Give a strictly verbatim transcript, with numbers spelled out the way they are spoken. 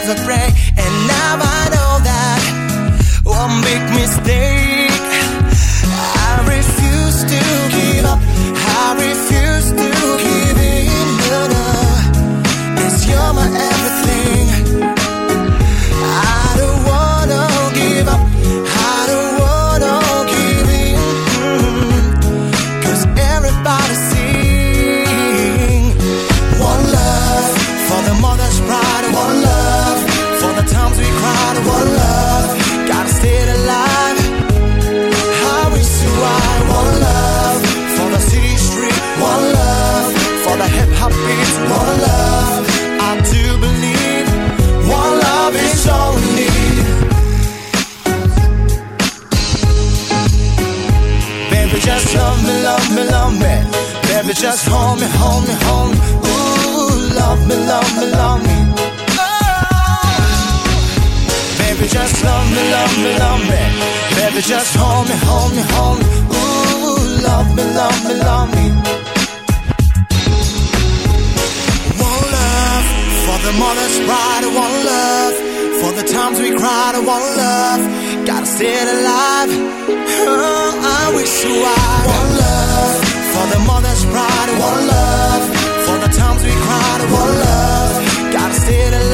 I pray, and now I know that one big mistake. I refuse to give up. I refuse to give in. No, no, 'cause you're my everything. I don't wanna give up. I don't wanna give in. Mm-hmm. 'Cause everybody sing one love for the mother's pride. One love for the times we cried. One love, gotta stay alive. How we survive. One love for the city street. One love for the hip hop beats. One love, I do believe. One love is all we need. Baby, just love me, love me, love me. Baby, just hold me, hold me, hold me. Ooh, love me, love me, love me. Baby, just love me, love me, love me. Baby, just hold me, hold me, hold me. Ooh, love me, love me, love me. One love for the mother's pride. One love for the times we cried. One love, gotta stay alive. Oh, I wish you I. One love for the mother's pride. One love for the times we cried. One love, gotta stay alive.